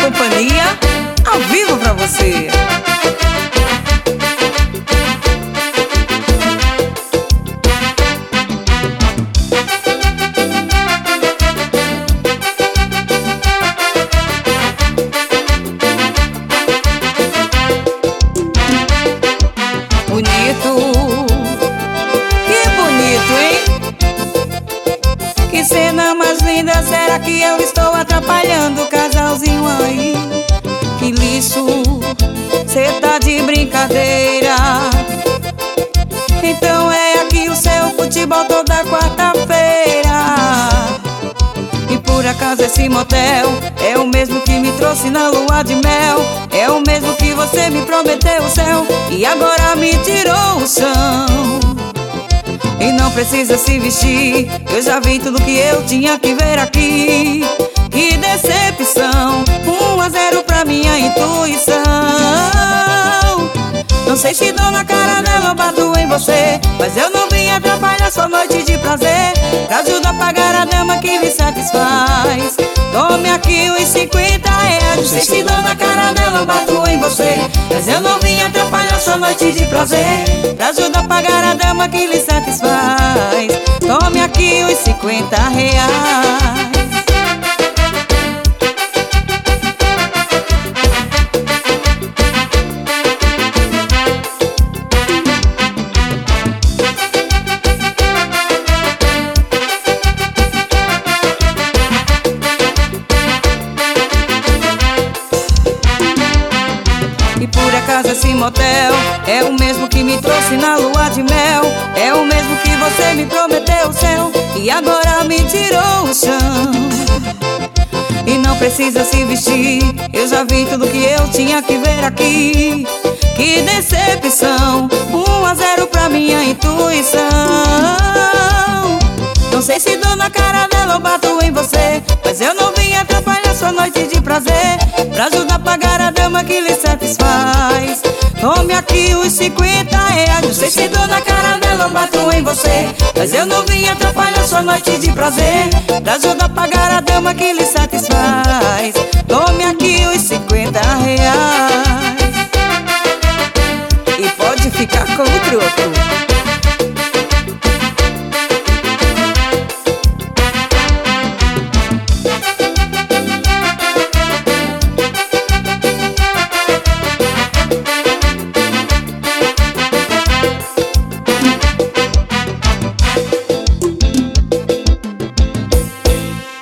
companhia, ao vivo pra você. Bonito, que bonito, hein? Que cena mais linda, será que eu estou atrapalhando o casalzinho aí? Que lixo, cê tá de brincadeira. Então é aqui o seu futebol toda quarta-feira. E por acaso esse motel é o mesmo que me trouxe na lua de mel? É o mesmo que você me prometeu o céu e agora me tirou o chão. E não precisa se vestir, eu já vi tudo que eu tinha que ver aqui. Que decepção, 1-0 pra minha intuição. Não sei se dou na cara dela ou bato em você, mas eu não vim atrapalhar sua noite de prazer. Pra ajudar a pagar a dama que lhe satisfaz, tome aqui os 50 reais. Não sei se dou na cara dela ou bato em você, mas eu não vim atrapalhar sua noite de prazer. Pra ajudar a pagar a dama que lhe satisfaz, tome aqui os 50 reais. E por acaso esse motel é o mesmo que me trouxe na lua de mel? É o mesmo que você me prometeu o céu e agora me tirou o chão. E não precisa se vestir, eu já vi tudo que eu tinha que ver aqui. Que decepção, 1-0 pra minha intuição. Não sei se dou na cara dela ou bato em você, mas eu não vim atrapalhar sua noite de prazer. Pra ajudar a pagar a dama que lhe satisfaz, tome aqui os 50 reais. Não sei se dou na cara dela ou bato em você, mas eu não vim atrapalhar sua noite de prazer. Pra ajudar a pagar a dama que lhe satisfaz, tome aqui os 50 reais. E pode ficar com o troco.